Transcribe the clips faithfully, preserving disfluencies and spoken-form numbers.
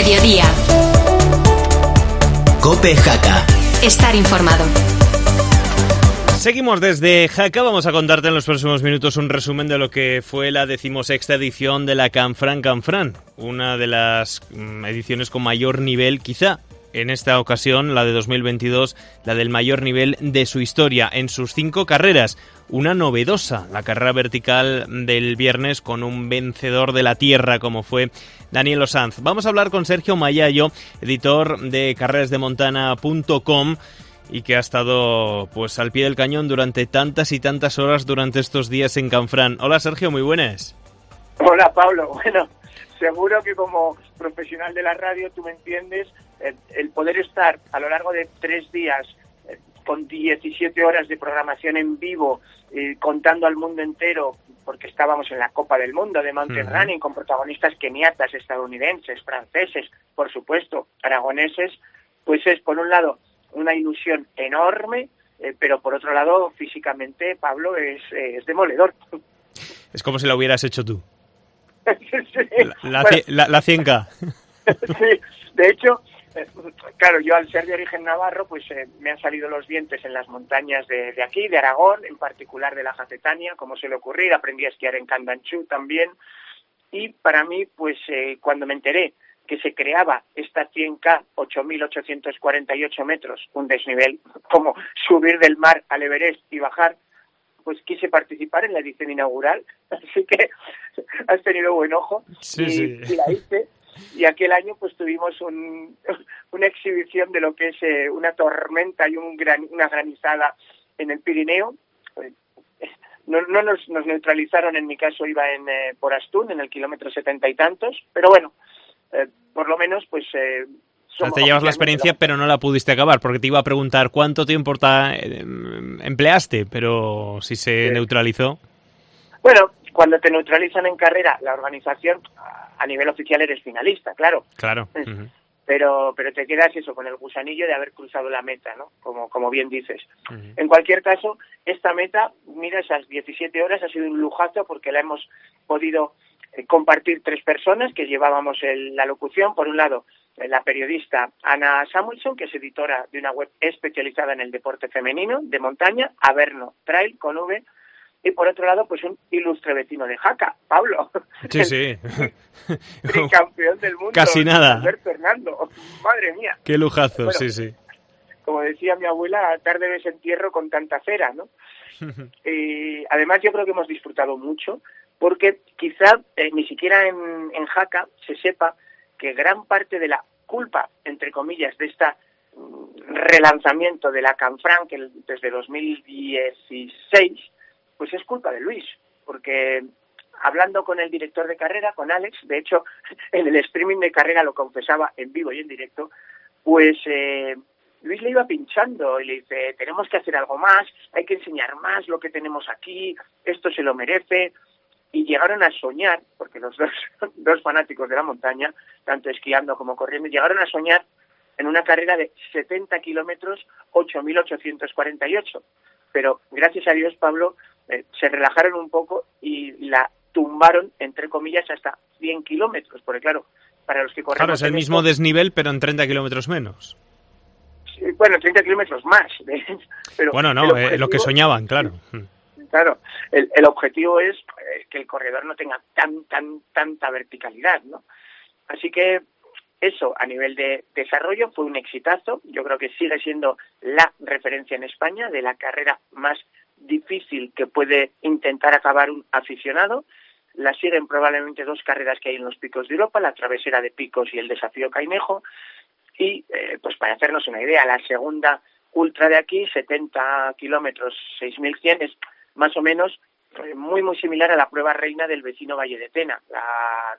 mediodía. COPE Jaca. Estar informado. Seguimos desde Jaca. Vamos a contarte en los próximos minutos un resumen de lo que fue la decimosexta edición de la Canfranc Canfranc, una de las ediciones con mayor nivel, quizá en esta ocasión, la de dos mil veintidós, la del mayor nivel de su historia, en sus cinco carreras. Una novedosa, la carrera vertical del viernes con un vencedor de la tierra como fue Daniel Osanz. Vamos a hablar con Sergio Mayayo, editor de carreras de montana punto com, y que ha estado pues al pie del cañón durante tantas y tantas horas durante estos días en Canfranc. Hola Sergio, muy buenas. Hola Pablo, bueno, seguro que como profesional de la radio tú me entiendes, el, el poder estar a lo largo de tres días eh, con diecisiete horas de programación en vivo, eh, contando al mundo entero, porque estábamos en la Copa del Mundo de Mountain uh-huh. Running con protagonistas keniatas, estadounidenses, franceses, por supuesto, aragoneses, pues es por un lado una ilusión enorme, eh, pero por otro lado físicamente, Pablo, es, eh, es demoledor. Es como si lo hubieras hecho tú. Sí. La, la, bueno, la, la cien K. Sí, de hecho, eh, claro, yo al ser de origen navarro, pues eh, me han salido los dientes en las montañas de, de aquí, de Aragón, en particular de la Jacetania, como suele ocurrir. Aprendí a esquiar en Candanchú también. Y para mí, pues eh, cuando me enteré que se creaba esta cien K, ocho mil ochocientos cuarenta y ocho metros, un desnivel como subir del mar al Everest y bajar, pues quise participar en la edición inaugural, así que has tenido buen ojo, sí, y, sí. y la hice, y aquel año pues tuvimos un, una exhibición de lo que es eh, una tormenta y un gran, una granizada en el Pirineo. No, no nos, nos neutralizaron, en mi caso iba en eh, por Astún, en el kilómetro setenta y tantos, pero bueno, eh, por lo menos pues... Eh, O sea, te llevas la experiencia, pero no la pudiste acabar, porque te iba a preguntar cuánto tiempo ta, eh, empleaste, pero si se sí. neutralizó. Bueno, cuando te neutralizan en carrera, la organización, a nivel oficial eres finalista, claro. Claro. Uh-huh. Pero pero te quedas eso, con el gusanillo de haber cruzado la meta, ¿no? Como, como bien dices. Uh-huh. En cualquier caso, esta meta, mira, esas diecisiete horas ha sido un lujazo porque la hemos podido eh, compartir tres personas que llevábamos el, la locución. Por un lado, la periodista Ana Samuelson, que es editora de una web especializada en el deporte femenino de montaña, Averno Trail con V, y por otro lado, pues un ilustre vecino de Jaca, Pablo. Sí, sí. Tricampeón del mundo. Casi nada. Alberto Hernando. Madre mía. Qué lujazo, bueno, sí, sí. Como decía mi abuela, tarde ves entierro con tanta cera, ¿no? Y además yo creo que hemos disfrutado mucho, porque quizá eh, ni siquiera en, en Jaca se sepa que gran parte de la culpa, entre comillas, de este relanzamiento de la Canfranc desde dos mil dieciséis, pues es culpa de Luis, porque hablando con el director de carrera, con Alex, de hecho, en el streaming de carrera lo confesaba en vivo y en directo, pues eh, Luis le iba pinchando y le dice, tenemos que hacer algo más, hay que enseñar más lo que tenemos aquí, esto se lo merece. Y llegaron a soñar, porque los dos, dos fanáticos de la montaña, tanto esquiando como corriendo, llegaron a soñar en una carrera de setenta kilómetros, ocho mil ochocientos cuarenta y ocho. Pero gracias a Dios, Pablo, eh, se relajaron un poco y la tumbaron, entre comillas, hasta cien kilómetros, porque claro, para los que corremos... Claro, es el mismo esto, desnivel, pero en treinta kilómetros menos. Sí, bueno, treinta kilómetros más. Pero bueno, no, objetivo, eh, lo que soñaban, claro. Sí. Claro, el, el objetivo es eh, que el corredor no tenga tan, tan, tanta verticalidad, ¿no? Así que eso, a nivel de desarrollo, fue un exitazo. Yo creo que sigue siendo la referencia en España de la carrera más difícil que puede intentar acabar un aficionado. La siguen probablemente dos carreras que hay en los Picos de Europa, la Travesera de Picos y el Desafío Cainejo. Y, eh, pues para hacernos una idea, la segunda ultra de aquí, setenta kilómetros, seis mil cien, es más o menos eh, muy muy similar a la prueba reina del vecino Valle de Tena, la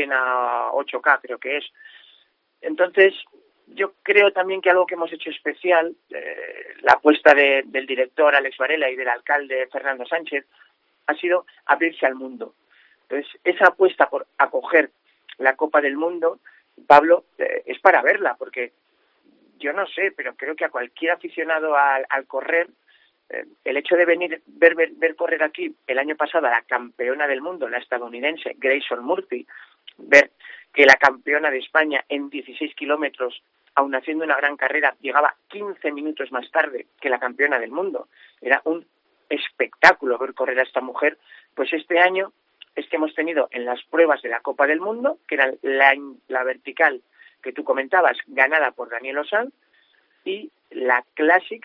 Tena ocho K creo que es. Entonces, yo creo también que algo que hemos hecho especial, eh, la apuesta de, del director Alex Varela y del alcalde Fernando Sánchez, ha sido abrirse al mundo. Entonces, esa apuesta por acoger la Copa del Mundo, Pablo, eh, es para verla, porque yo no sé, pero creo que a cualquier aficionado al, al correr, eh, el hecho de venir ver, ver ver correr aquí el año pasado a la campeona del mundo, la estadounidense Grayson Murphy, ver que la campeona de España en dieciséis kilómetros, aun haciendo una gran carrera, llegaba quince minutos más tarde que la campeona del mundo. Era un espectáculo ver correr a esta mujer. Pues este año es que hemos tenido en las pruebas de la Copa del Mundo, que era la, la vertical que tú comentabas, ganada por Daniel Osanz, y la Classic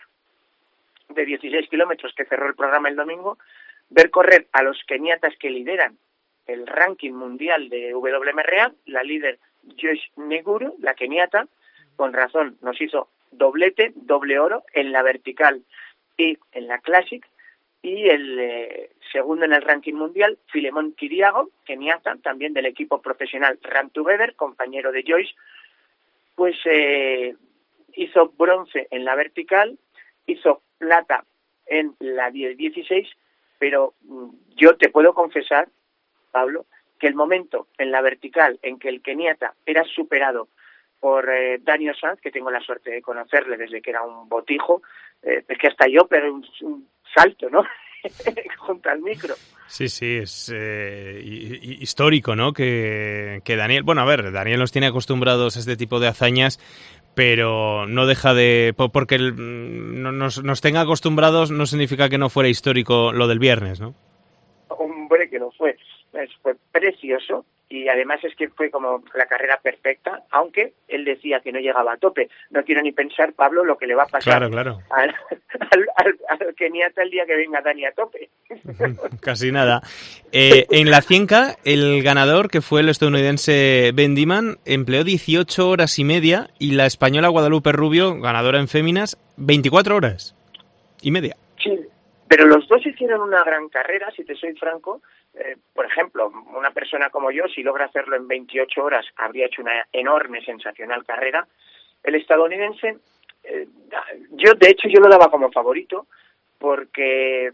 de dieciséis kilómetros que cerró el programa el domingo, ver correr a los keniatas que lideran el ranking mundial de W M R A, la líder Joyce Neguru, la keniata, con razón nos hizo doblete, doble oro en la vertical y en la Classic, y el eh, segundo en el ranking mundial, Filemón Kiriago, keniata, también del equipo profesional Run Together, compañero de Joyce, pues eh, hizo bronce en la vertical, hizo plata en la diez dieciséis, pero yo te puedo confesar, Pablo, que el momento en la vertical en que el keniata era superado por eh, Daniel Osanz, que tengo la suerte de conocerle desde que era un botijo, eh, es que hasta yo pegué un, un salto, ¿no? Junto al micro. Sí, sí, es eh, histórico, ¿no? Que, que Daniel, bueno, a ver, Daniel nos tiene acostumbrados a este tipo de hazañas, pero no deja de, porque nos, nos tenga acostumbrados no significa que no fuera histórico lo del viernes, ¿no? Hombre, que lo fue, fue precioso. Y además es que fue como la carrera perfecta, aunque él decía que no llegaba a tope. No quiero ni pensar, Pablo, lo que le va a pasar claro, claro. Al, al, al, al keniata el día que venga Dani a tope. Casi nada. Eh, en la cien K, el ganador, que fue el estadounidense Ben Diman, empleó dieciocho horas y media, y la española Guadalupe Rubio, ganadora en féminas, veinticuatro horas y media. Sí, pero los dos hicieron una gran carrera, si te soy franco. Eh, por ejemplo, una persona como yo, si logra hacerlo en veintiocho horas, habría hecho una enorme, sensacional carrera. El estadounidense, eh, yo de hecho yo lo daba como favorito porque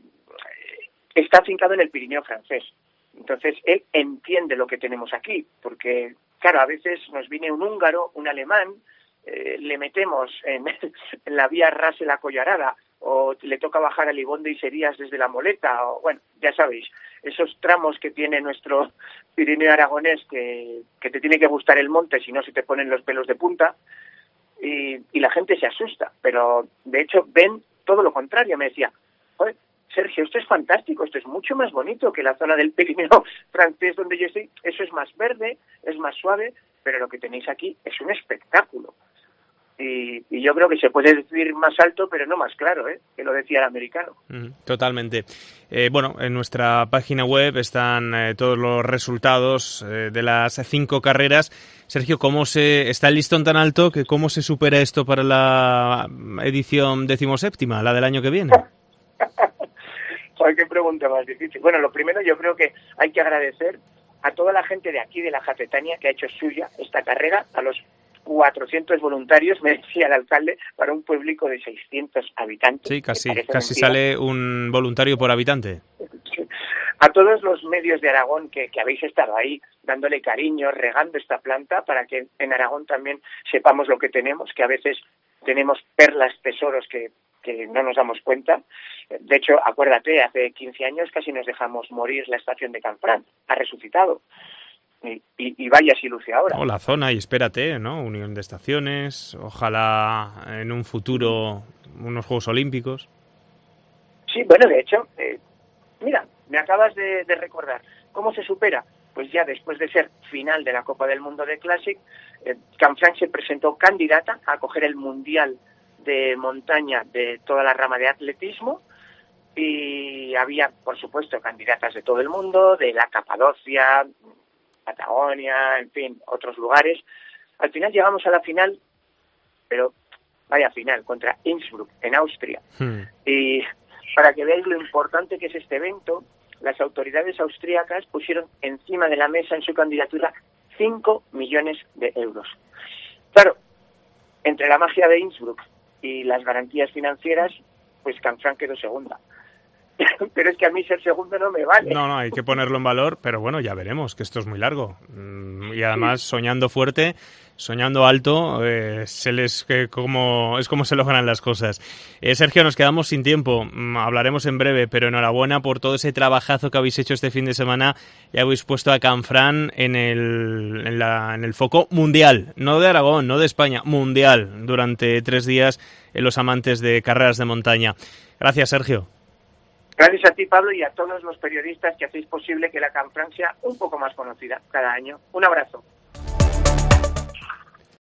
está afincado en el Pirineo francés. Entonces él entiende lo que tenemos aquí, porque claro, a veces nos viene un húngaro, un alemán, eh, le metemos en, en la vía Ras-el Acollarada, o le toca bajar a Libón de Iserías desde La Moleta, o bueno, ya sabéis, esos tramos que tiene nuestro Pirineo aragonés que, que te tiene que gustar el monte, si no se te ponen los pelos de punta, y, y la gente se asusta, pero de hecho ven todo lo contrario, me decía, joder, Sergio, esto es fantástico, esto es mucho más bonito que la zona del Pirineo francés donde yo estoy, eso es más verde, es más suave, pero lo que tenéis aquí es un espectáculo. Y, y yo creo que se puede decir más alto, pero no más claro, ¿eh? Que lo decía el americano. Mm, totalmente. Eh, bueno, en nuestra página web están eh, todos los resultados eh, de las cinco carreras. Sergio, ¿cómo se está el listón tan alto que cómo se supera esto para la edición decimoséptima, la del año que viene? Joder, qué pregunta más difícil. Bueno, lo primero yo creo que hay que agradecer a toda la gente de aquí, de la Jacetania, que ha hecho suya esta carrera, a los cuatrocientos voluntarios, me decía el alcalde, para un pueblico de seiscientos habitantes. Sí, casi, casi sale un voluntario por habitante. A todos los medios de Aragón que, que habéis estado ahí, dándole cariño, regando esta planta, para que en Aragón también sepamos lo que tenemos, que a veces tenemos perlas, tesoros que, que no nos damos cuenta. De hecho, acuérdate, hace quince años casi nos dejamos morir la estación de Canfranc, ha resucitado. Y, y, y vaya si luce ahora. O la zona, y espérate, ¿no? Unión de estaciones, ojalá en un futuro unos Juegos Olímpicos. Sí, bueno, de hecho, eh, mira, me acabas de, de recordar, ¿cómo se supera? Pues ya después de ser final de la Copa del Mundo de Classic, eh, Canfranc se presentó candidata a coger el Mundial de Montaña de toda la rama de atletismo, y había, por supuesto, candidatas de todo el mundo, de la Capadocia, Patagonia, en fin, otros lugares. Al final llegamos a la final, pero vaya final, contra Innsbruck, en Austria. Hmm. Y para que veáis lo importante que es este evento, las autoridades austríacas pusieron encima de la mesa en su candidatura cinco millones de euros. Claro, entre la magia de Innsbruck y las garantías financieras, pues Canfranc quedó segunda. pero es que a mí ser segundo no me vale. No, no, hay que ponerlo en valor, pero bueno, ya veremos, que esto es muy largo. Y además, sí. soñando fuerte, soñando alto, eh, se les, que como, es como se logran las cosas. Eh, Sergio, nos quedamos sin tiempo, hablaremos en breve, pero enhorabuena por todo ese trabajazo que habéis hecho este fin de semana y habéis puesto a Canfrán en el, en, la, en el foco mundial, no de Aragón, no de España, mundial, durante tres días en los amantes de carreras de montaña. Gracias, Sergio. Gracias a ti, Pablo, y a todos los periodistas que hacéis posible que la Canfrán sea un poco más conocida cada año. Un abrazo.